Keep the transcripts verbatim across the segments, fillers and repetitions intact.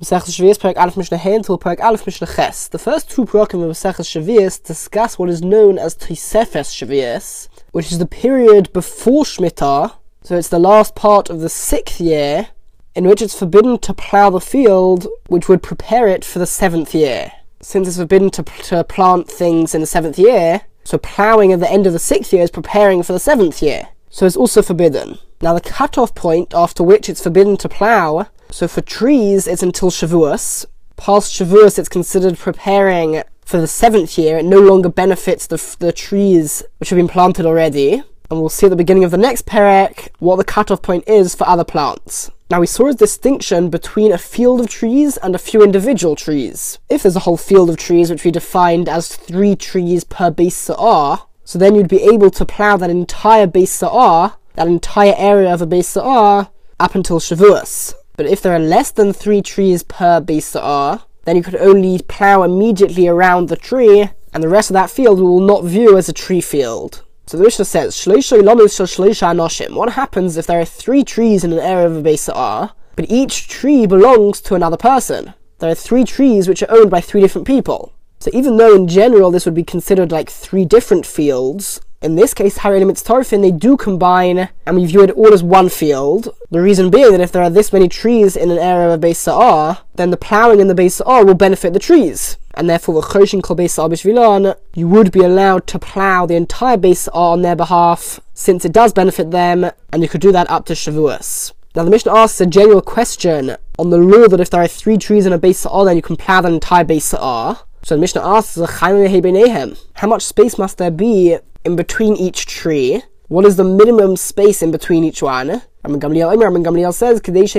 Maseches Shavuos, Perek Aleph Mishnah Hey until Perek Aleph Mishnah Ches. The first two parakim of Maseches Shavuos discuss what is known as Tosefes Shavuos, which is the period before Shemitah, so it's the last part of the sixth year, in which it's forbidden to plough the field, which would prepare it for the seventh year. Since it's forbidden to, to plant things in the seventh year, so ploughing at the end of the sixth year is preparing for the seventh year. So it's also forbidden. Now the cut-off point after which it's forbidden to plough, so for trees it's until Shavuos. Past Shavuos it's considered preparing for the seventh year. It no longer benefits the, the trees which have been planted already. And we'll see at the beginning of the next perek what the cut-off point is for other plants. Now we saw a distinction between a field of trees and a few individual trees. If there's a whole field of trees which we defined as three trees per base sa'ah, so then you'd be able to plough that entire base sa'ah, that entire area of a base sa'ah, up until Shavuos. But if there are less than three trees per base sa'ah, then you could only plough immediately around the tree, and the rest of that field we will not view as a tree field. So the Mishnah says, Shleisha ilanos shel shleisha anoshim. What happens if there are three trees in an area of a base sa'ah, but each tree belongs to another person? There are three trees which are owned by three different people. So even though in general this would be considered like three different fields, in this case, Harelim Mitztarfin, they do combine, and we view it all as one field. The reason being that if there are this many trees in an area of a base sa'ah, then the ploughing in the base sa'ah will benefit the trees. And therefore, Choshin Kol Beis Sa'ah B'Shvilan, you would be allowed to plough the entire base sa'ah on their behalf, since it does benefit them, and you could do that up to Shavuos. Now the Mishnah asks a general question on the law that if there are three trees in a base sa'ah, then you can plough the entire base sa'ah. So the Mishnah asks, how much space must there be in between each tree? What is the minimum space in between each one? Rabban Gamliel Rabban Gamliel says,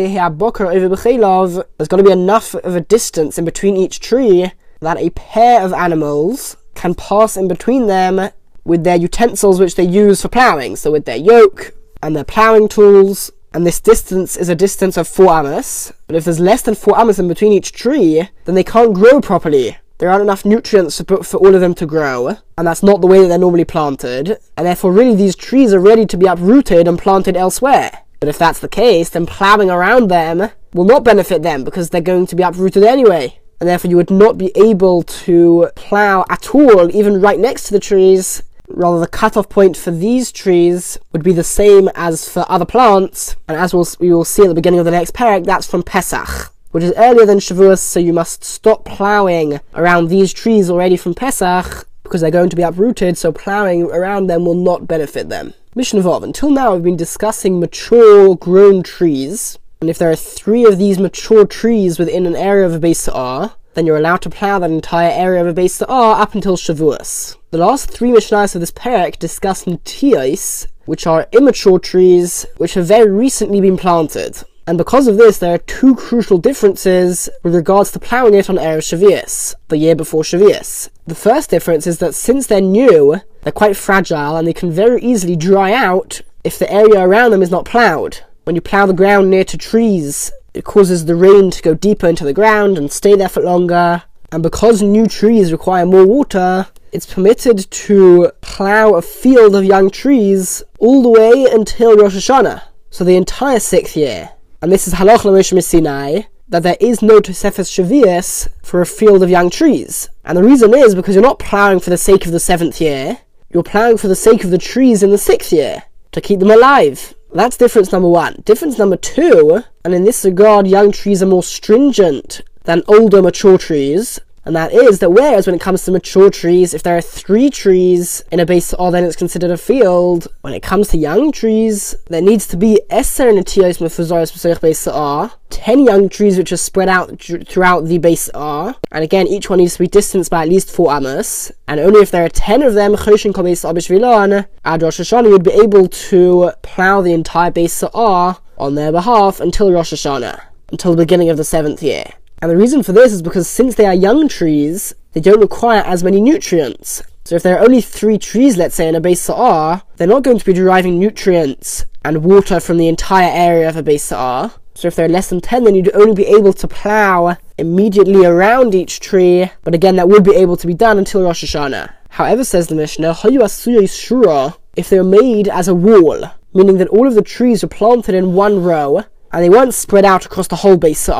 there's got to be enough of a distance in between each tree that a pair of animals can pass in between them with their utensils which they use for ploughing, so with their yoke and their ploughing tools, and this distance is a distance of four amos. But if there's less than four amos in between each tree, then they can't grow properly. There aren't enough nutrients for, for all of them to grow, and that's not the way that they're normally planted, and therefore really these trees are ready to be uprooted and planted elsewhere. But if that's the case, then ploughing around them will not benefit them, because they're going to be uprooted anyway. And therefore you would not be able to plough at all, even right next to the trees. Rather, the cut-off point for these trees would be the same as for other plants, and as we'll, we will see at the beginning of the next perek, that's from Pesach, which is earlier than Shavuos, so you must stop ploughing around these trees already from Pesach, because they're going to be uprooted, so ploughing around them will not benefit them. Mishnah Vav. Until now we've been discussing mature, grown trees, and if there are three of these mature trees within an area of a base sa'ah, then you're allowed to plough that entire area of a base sa'ah up until Shavuos. The last three Mishnahs of this perek discuss Netiyos, which are immature trees, which have very recently been planted. And because of this, there are two crucial differences with regards to ploughing it on Erev Shavuos, the year before Shavuos. The first difference is that since they're new, they're quite fragile and they can very easily dry out if the area around them is not ploughed. When you plough the ground near to trees, it causes the rain to go deeper into the ground and stay there for longer. And because new trees require more water, it's permitted to plough a field of young trees all the way until Rosh Hashanah, so the entire sixth year. And this is Halach L'Moshe Missinai, that there is no Tosefes Shavuos for a field of young trees. And the reason is because you're not ploughing for the sake of the seventh year, you're ploughing for the sake of the trees in the sixth year, to keep them alive. That's difference number one. Difference number two, and in this regard young trees are more stringent than older mature trees, and that is that whereas when it comes to mature trees, if there are three trees in a base sa'ah, then it's considered a field. When it comes to young trees, there needs to be eser netiyos mefuzaros b'sorech base sa'ah, ten young trees which are spread out throughout the base sa'ah, and again each one needs to be distanced by at least four amos, and only if there are ten of them, choshin kol beis sa'ah b'shvilan, ad Rosh Hashanah, you'd be able to plough the entire base sa'ah on their behalf until Rosh Hashanah, until the beginning of the seventh year. And the reason for this is because since they are young trees, they don't require as many nutrients. So if there are only three trees, let's say, in a base sa'ah, they're not going to be deriving nutrients and water from the entire area of a base sa'ah. So if there are less than ten, then you'd only be able to plough immediately around each tree, but again, that would be able to be done until Rosh Hashanah. However, says the Mishnah, Hayu asuyos shura, if they're made as a wall, meaning that all of the trees were planted in one row, and they weren't spread out across the whole base sa'ah.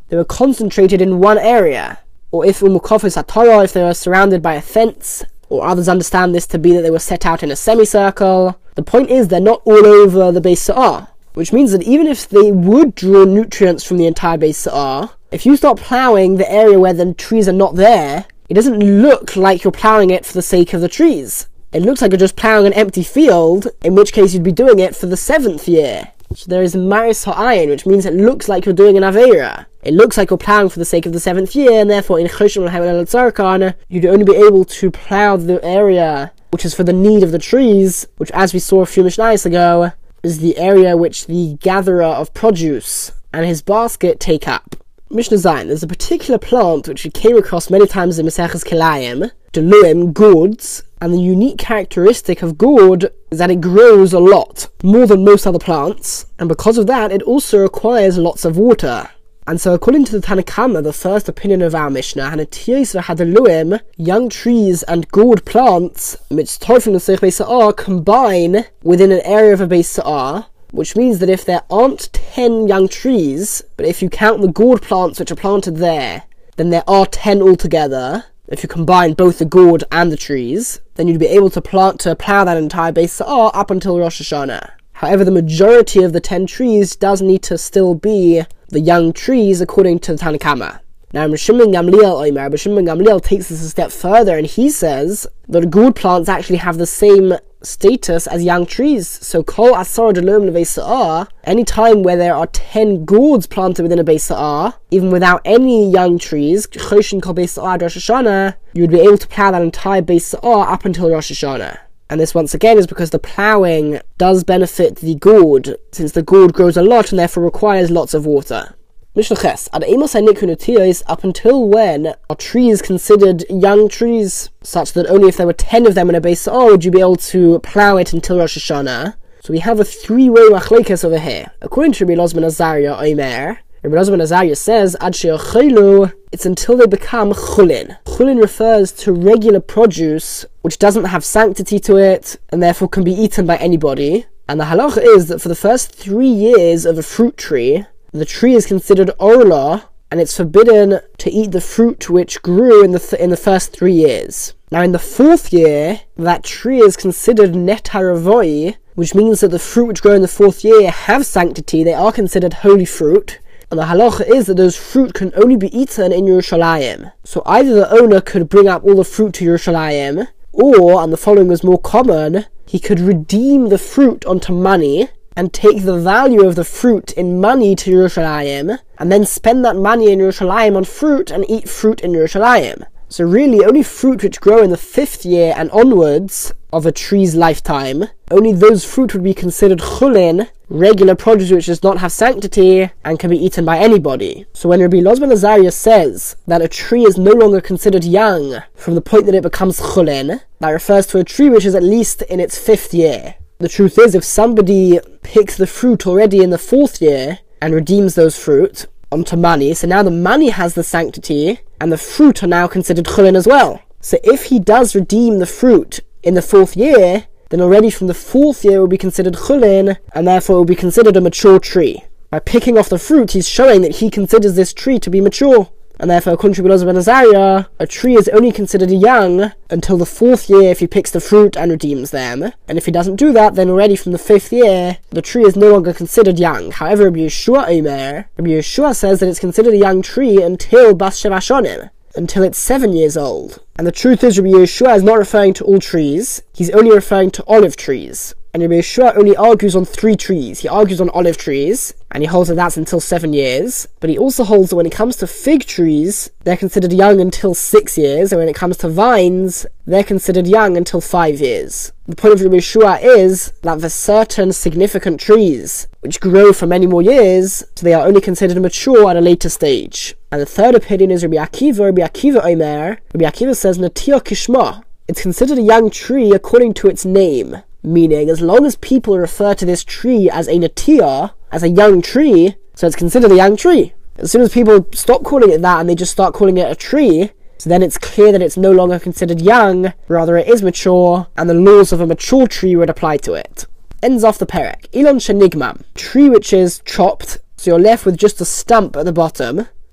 they were concentrated in one area. Or if umukofis hatara, if they were surrounded by a fence, or others understand this to be that they were set out in a semicircle. The point is they're not all over the Beis Sa'ar, which means that even if they would draw nutrients from the entire Beis Sa'ar, if you start ploughing the area where the trees are not there, it doesn't look like you're ploughing it for the sake of the trees. It looks like you're just ploughing an empty field, in which case you'd be doing it for the seventh year. So there is Maris Ha'ayin, which means it looks like you're doing an Aveira. It looks like you're ploughing for the sake of the seventh year, and therefore in Choshim al Tzarkan, you'd only be able to plough the area which is for the need of the trees, which, as we saw a few Mishnayos ago, is the area which the gatherer of produce and his basket take up. Mishnah Zayin, there's a particular plant which we came across many times in Maseches Kilayim, Deluim, gourds, and the unique characteristic of gourd is that it grows a lot, more than most other plants, and because of that it also requires lots of water. And so according to the Tanna Kamma, the first opinion of our Mishnah, Hanatiyos v'Hadeluim, young trees and gourd plants, mitztorfim l'seich Beis Sa'ar, combine within an area of a Beis Sa'ar, which means that if there aren't ten young trees, but if you count the gourd plants which are planted there, then there are ten altogether. If you combine both the gourd and the trees, then you'd be able to plant to plough that entire Beis Sa'ar up until Rosh Hashanah. However, the majority of the ten trees does need to still be the young trees according to the Tanna Kamma. Now, Rabbi Shimon Gamliel Omer, Rabbi Shimon Gamliel takes this a step further, and he says that gourd plants actually have the same status as young trees. So, Kol Asar Deluim Lebeis Sa'ar, any time where there are ten gourds planted within a Beis Sa'ar, even without any young trees, Choshin Kol Beis Sa'ar Rosh Hashanah, you would be able to plough that entire Beis Sa'ar up until Rosh Hashanah. And this, once again, is because the ploughing does benefit the gourd, since the gourd grows a lot and therefore requires lots of water. Mishnah Ches, ad emos ha'nikun up until when are trees considered young trees, such that only if there were ten of them in a Beis Sa'ar would you be able to plough it until Rosh Hashanah? So we have a three-way machlekes over here. According to Rabbi Elazar ben Azariah Omer, Rabbi Elazar ben Azariah says, ad she'ochelu, it's until they become chulin. Chulin refers to regular produce which doesn't have sanctity to it, and therefore can be eaten by anybody. And the halacha is that for the first three years of a fruit tree, the tree is considered orla, and it's forbidden to eat the fruit which grew in the th- in the first three years. Now in the fourth year, that tree is considered netaravoi, which means that the fruit which grow in the fourth year have sanctity, they are considered holy fruit, and the halacha is that those fruit can only be eaten in Yerushalayim. So either the owner could bring up all the fruit to Yerushalayim, or, and the following was more common, he could redeem the fruit onto money, and take the value of the fruit in money to Yerushalayim, and then spend that money in Yerushalayim on fruit, and eat fruit in Yerushalayim. So really, only fruit which grow in the fifth year and onwards of a tree's lifetime, only those fruit would be considered chulin, regular produce which does not have sanctity, and can be eaten by anybody. So when Rabbi Elazar ben Azariah says that a tree is no longer considered young from the point that it becomes chulin, that refers to a tree which is at least in its fifth year. The truth is, if somebody picks the fruit already in the fourth year and redeems those fruit onto money, so now the money has the sanctity, and the fruit are now considered chulin as well. So if he does redeem the fruit in the fourth year, then already from the fourth year it will be considered chulin, and therefore it will be considered a mature tree. By picking off the fruit, he's showing that he considers this tree to be mature. And therefore, according to Rabbi Elazar ben Azariah, a tree is only considered young until the fourth year if he picks the fruit and redeems them. And if he doesn't do that, then already from the fifth year, the tree is no longer considered young. However, Rabbi Yeshua Omer, Rabbi Yeshua says that it's considered a young tree until Bas Sheva Shonim, until it's seven years old. And the truth is, Rabbi Yeshua is not referring to all trees, he's only referring to olive trees. And Rabbi Yeshua only argues on three trees. He argues on olive trees, and he holds that that's until seven years. But he also holds that when it comes to fig trees, they're considered young until six years, and when it comes to vines, they're considered young until five years. The point of Rabbi Yeshua is that for certain significant trees, which grow for many more years, so they are only considered mature at a later stage. And the third opinion is Rabbi Akiva, Rabbi Akiva Omer. Rabbi Akiva says, Natia Kishma. It's considered a young tree according to its name. Meaning, as long as people refer to this tree as a natia, as a young tree, so it's considered a young tree. As soon as people stop calling it that and they just start calling it a tree, so then it's clear that it's no longer considered young, rather it is mature, and the laws of a mature tree would apply to it. Ends off the perek. Ilon shenigmam, tree which is chopped, so you're left with just a stump at the bottom.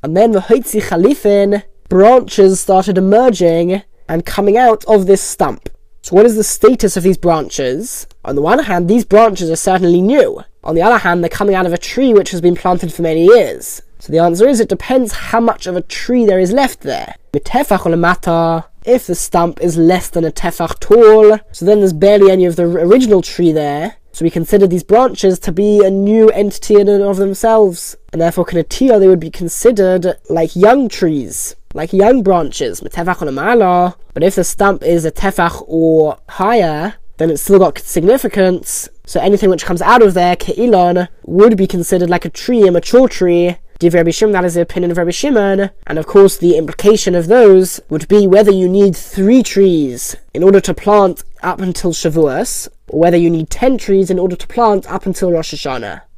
And then the Hoitzi Chalifin, branches started emerging and coming out of this stump. So what is the status of these branches? On the one hand, these branches are certainly new. On the other hand, they're coming out of a tree which has been planted for many years. So the answer is, it depends how much of a tree there is left there. Mitefach olamata, if the stump is less than a tefach tall, so then there's barely any of the original tree there. So we consider these branches to be a new entity in and of themselves. And therefore, Kanatia, they would be considered like young trees, like young branches. Mitefach olamala. But if the stump is a tefach or higher, then it's still got significance. So anything which comes out of there, ke'ilon, would be considered like a tree, a mature tree. Div Rabbi Shimon, that is the opinion of Rabbi Shimon. And of course, the implication of those would be whether you need three trees in order to plant up until Shavuos, or whether you need ten trees in order to plant up until Rosh Hashanah.